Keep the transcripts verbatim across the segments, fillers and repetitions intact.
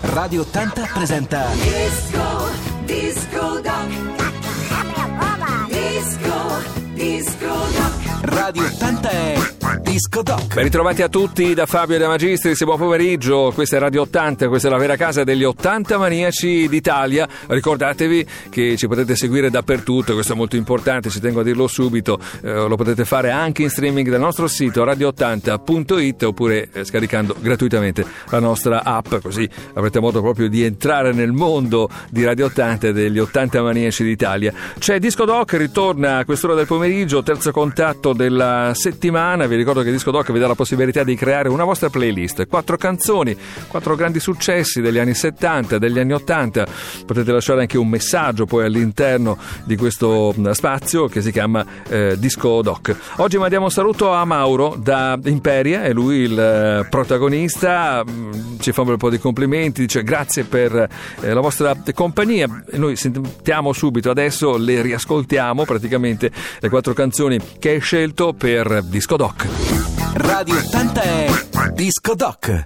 Radio ottanta presenta Disco, Disco Doc. Disco, Disco Doc. Radio ottanta è Disco Doc. Ben ritrovati a tutti da Fabio De Magistris, buon pomeriggio. Questa è Radio ottanta, questa è la vera casa degli ottanta maniaci d'Italia. Ricordatevi che ci potete seguire dappertutto, questo è molto importante, ci tengo a dirlo subito. Eh, lo potete fare anche in streaming dal nostro sito radio ottanta punto it oppure eh, scaricando gratuitamente la nostra app, così avrete modo proprio di entrare nel mondo di Radio ottanta e degli ottanta maniaci d'Italia. C'è Disco Doc, ritorna a quest'ora del pomeriggio, terzo contatto della settimana. Vi ricordo che Disco Doc vi dà la possibilità di creare una vostra playlist, quattro canzoni, quattro grandi successi degli anni settanta, degli anni ottanta. Potete lasciare anche un messaggio poi all'interno di questo spazio che si chiama eh, Disco Doc. Oggi mandiamo un saluto a Mauro da Imperia, è lui il eh, protagonista, ci fa un bel po' di complimenti, dice grazie per eh, la vostra compagnia. E noi sentiamo subito adesso, le riascoltiamo praticamente le quattro canzoni che hai scelto per Disco Doc. Radio ottanta è Disco Doc.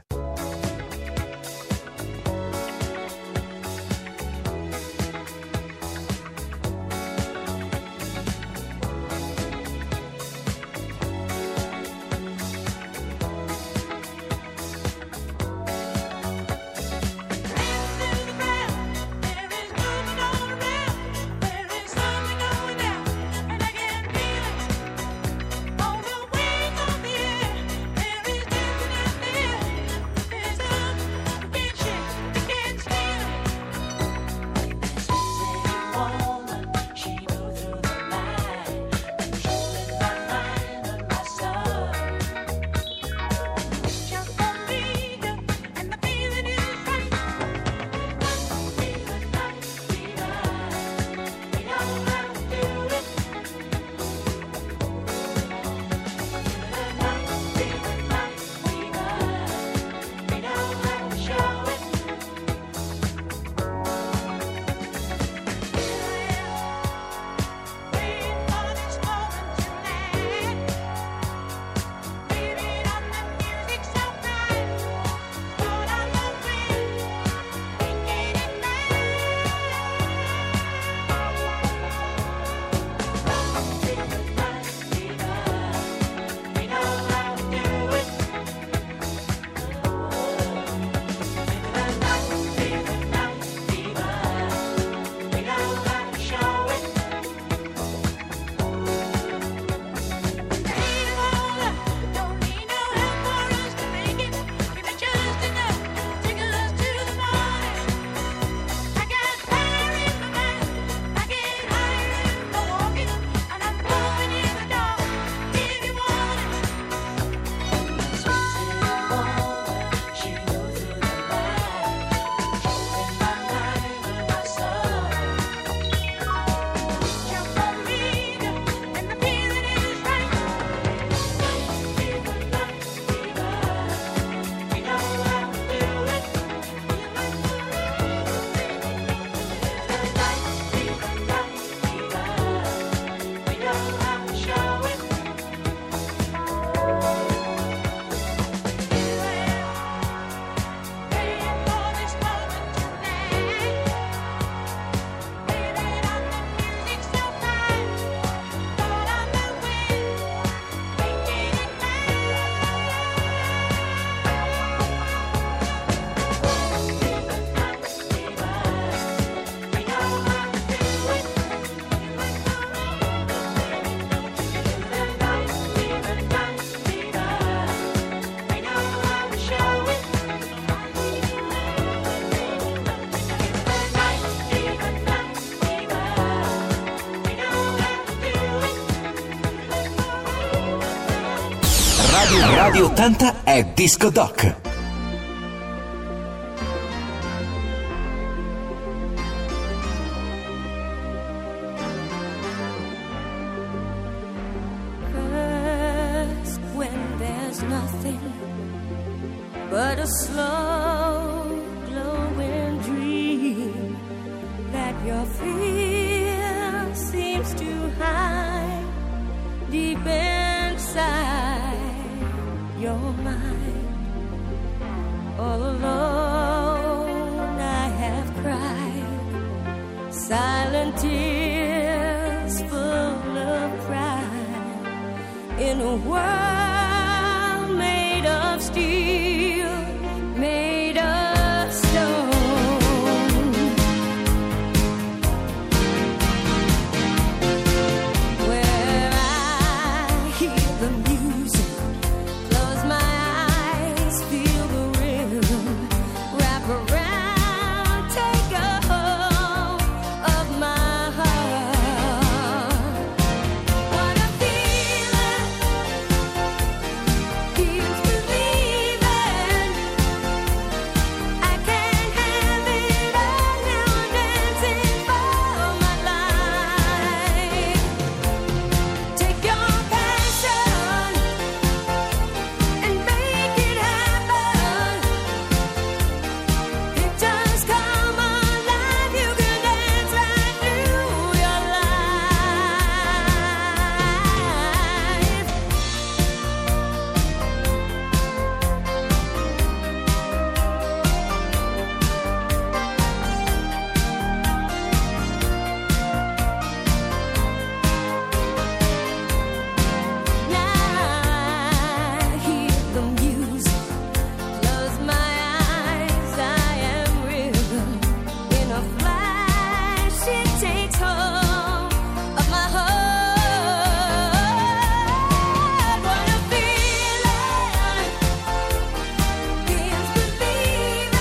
Radio ottanta è Disco Doc. But a slow glowing dream that your fear seems to hide deep inside your mind. All alone tears full of pride in a world made of steel, made of stone. Where I hear the music, close my eyes, feel the rhythm, wrap around, take a hold of my heart. What a feeling, feels believing. I can't have it all now, I'm dancing for my life. Take your passion and make it happen. It just come alive, you can dance right through your life. Now I hear the music, close my eyes, I am rhythm. In a flash, it takes hold of my heart. What a feeling, feels believing.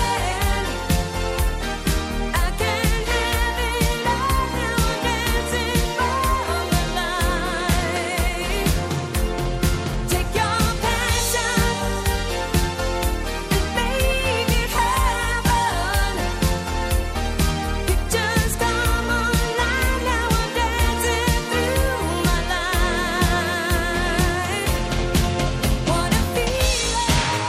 I can't have it all now, I'm dancing for my life. Take your passion and make it happen. It just come alive, now I'm dancing through my life. What a feeling.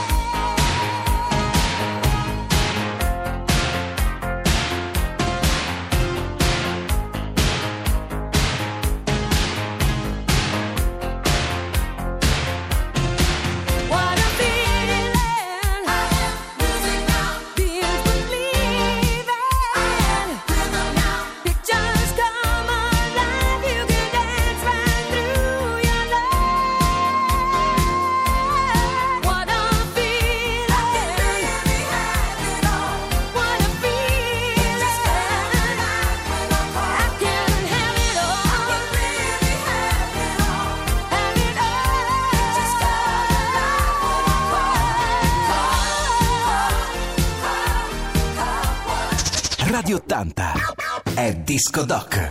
What a feeling. I am music now. Feels believing. I am rhythm now. Pictures come alive. You can dance right through your life. What a feeling. I can really have it all. What a feeling. Just come alive when I'm home. I can have it all. I can really have it all. Have it all. Just come alive when I'm home. Radio ottanta è Disco Doc.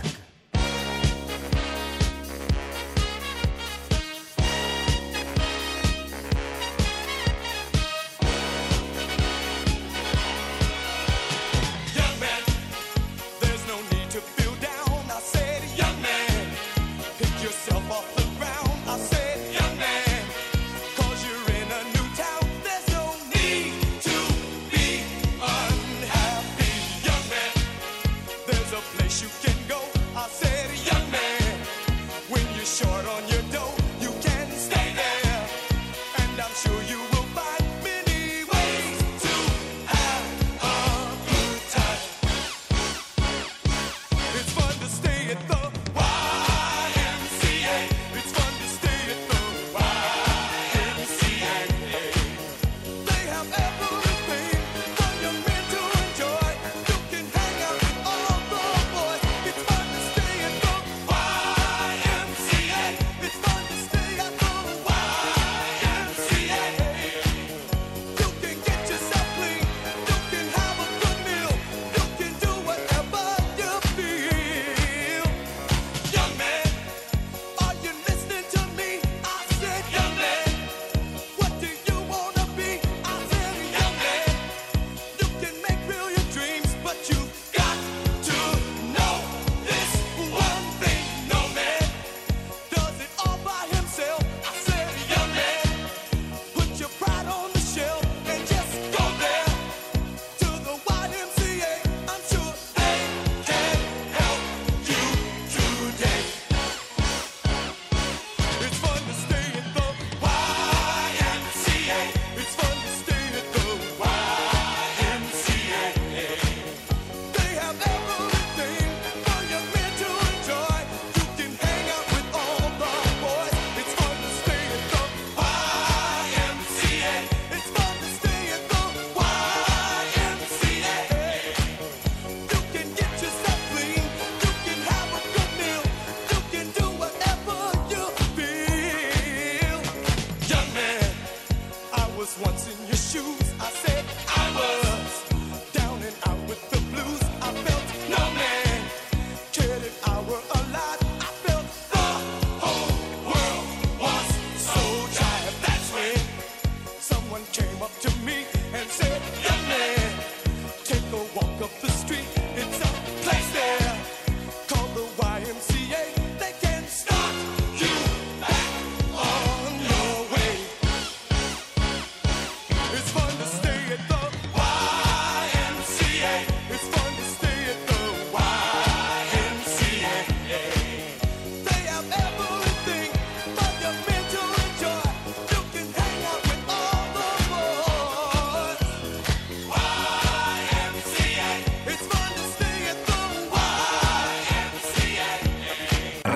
Young man, there's no need to feel down. I said, young man, pick yourself off the ground. I said, young man, cause you're in a new town. There's no need to be unhappy. Young man, there's a place you can go. I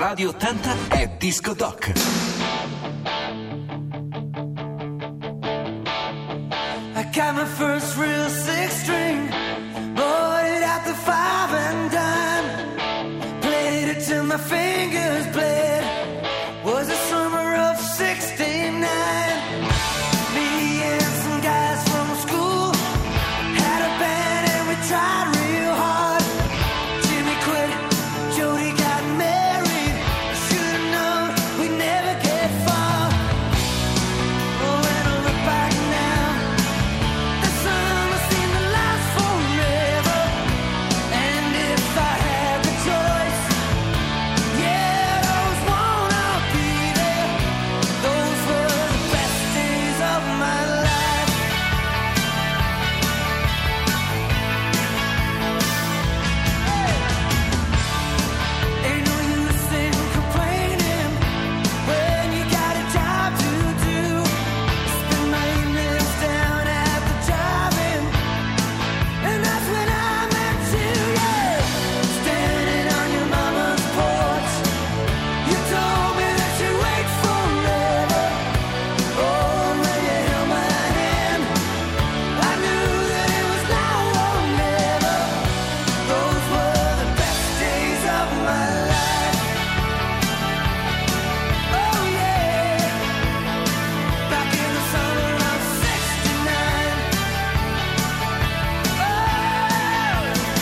Radio ottanta è Disco Doc. I got my first real six string, bought it at the five and dime, played it till my fingers bled. Was the summer of sixty-nine. Me and some guys from school had a band and we tried real hard. Jimmy quit, Jody got married. Should've known we'd never get far. Oh, when I look back now, the summer seemed to last forever. And if I had the choice, yeah, those wanna be there. Those were the best days of my life. Ain't no use in complaining when you got a job to do. Spend my evenings down at the drive-in, and that's when I met you, yeah. Standing on your mama's porch, you told me that you'd wait forever. Oh, when you held my hand, I knew that it was now or never. Those were the best days of my life. Oh yeah, back in the summer of sixty-nine. Oh,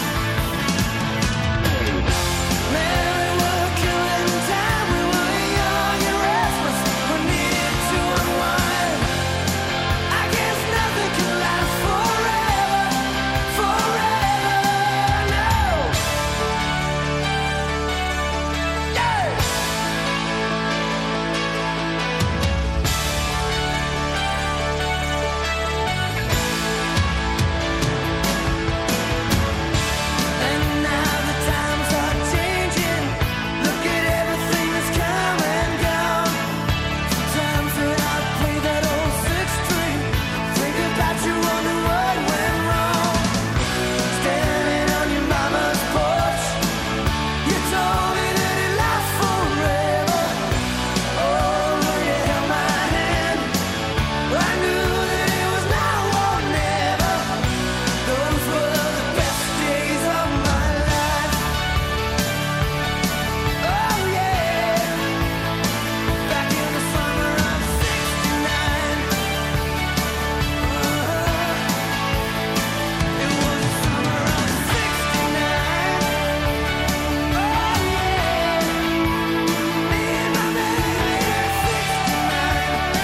man, we were killing time. We were young and restless. We needed to unwind. I guess nothing can last forever, forever, no. Yeah. And now the times are changing. Look at everything that's come and gone. Sometimes when I play that old six string, think about you, wonder what went wrong. Standing on your mama's porch, you told me that it lasts forever. Oh, when you held my hand, I knew that it was now or never. Those were the best days of my life. Oh yeah, back in the summer of sixty-nine. It was the summer of sixty-nine. Oh yeah, me and my baby at sixty-nine.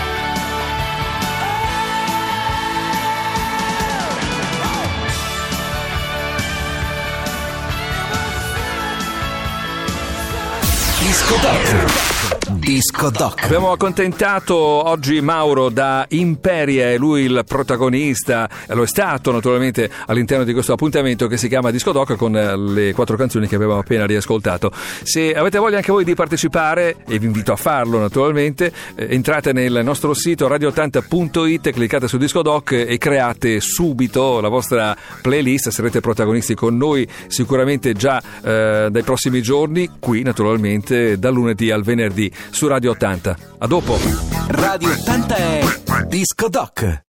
Disco Doc. Disco Doc. Abbiamo accontentato oggi Mauro da Imperia, è lui il protagonista, e lo è stato naturalmente all'interno di questo appuntamento che si chiama Disco Doc, con le quattro canzoni che abbiamo appena riascoltato. Se avete voglia anche voi di partecipare, e vi invito a farlo naturalmente, eh, entrate nel nostro sito radio ottanta punto it, cliccate su Disco Doc e create subito la vostra playlist. Sarete protagonisti con noi sicuramente già eh, dai prossimi giorni, qui naturalmente dal lunedì al venerdì su Radio ottanta. A dopo. Radio ottanta è Disco Doc.